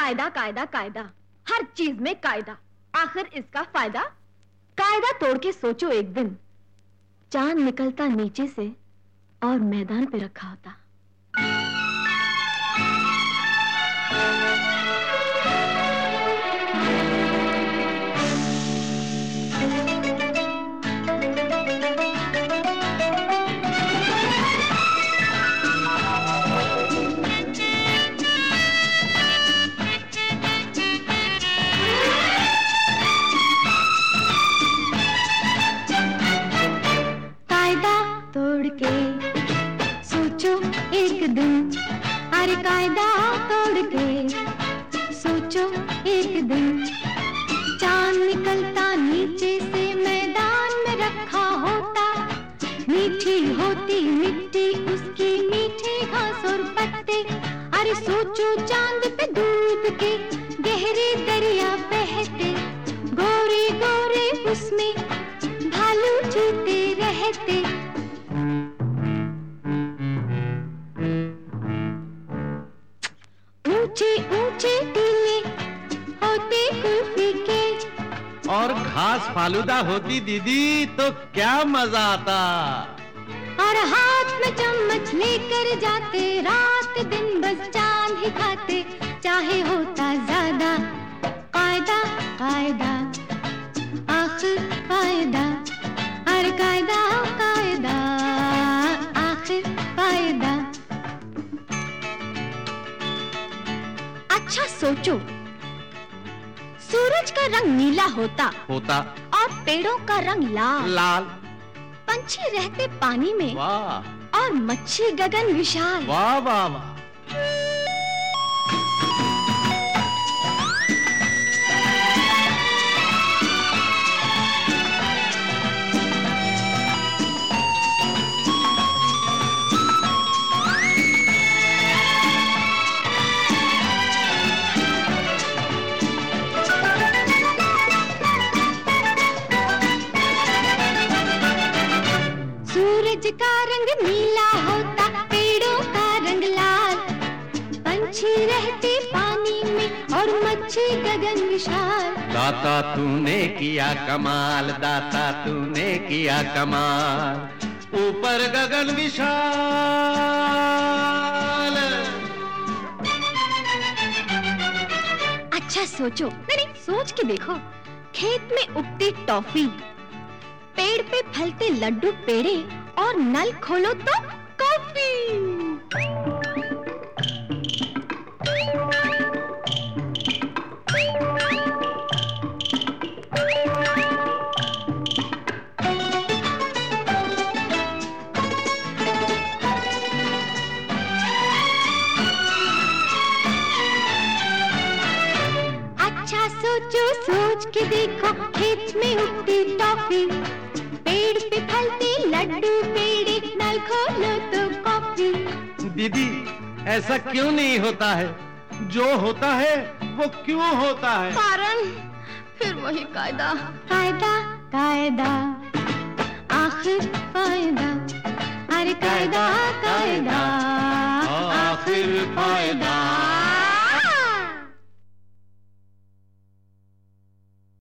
कायदा कायदा कायदा, हर चीज में कायदा, आखिर इसका फायदा। कायदा तोड़ के सोचो एक दिन, चांद निकलता नीचे से और मैदान पे रखा होता। अरे कायदा तोड़ के सोचो एक दिन, चांद निकलता नीचे से मैदान में रखा होता। मीठी होती मिट्टी उसकी, मीठी घास और पत्ते। अरे सोचो चांद पे दूध के गहरे दरिया बहते, गोरे गोरे उसमें भालू चीते रहते। ऊंचे ऊंचे टीले होते कुल्फी के, और घास फालूदा होती दीदी तो क्या मजा आता। और हाथ में चम्मच लेकर जाते, रात दिन बस चांद ही खाते। चाहे होता ज्यादा कायदा कायदा, आखिर फायदा। अरे कायदा कायदा, आखिर फायदा। अच्छा सोचो, सूरज का रंग नीला होता और पेड़ों का रंग लाल। पंछी रहते पानी में, वाह, और मच्छी गगन विशाल। वाह वाह वाह। सूरज का रंग नीला होता, पेड़ों का रंग लाल। पंछी रहते पानी में और मच्छी गगन विशाल। दाता तूने किया कमाल, दाता तूने किया कमाल। ऊपर गगन विशाल। अच्छा सोचो, नहीं सोच के देखो, खेत में उगती टॉफी, पेड़ पे फलते लड्डू पेड़े, और नल खोलो तो कॉफी। अच्छा सोचो, सोच के देखो, खेत में उगती टॉफी, पेड़ पे फलते लड्डू पेड़े, नल खोलो तो कॉफी। दीदी ऐसा क्यों नहीं होता है? जो होता है वो क्यों होता है? कारण फिर वही कायदा कायदा कायदा, आखिर फायदा। अरे कायदा कायदा।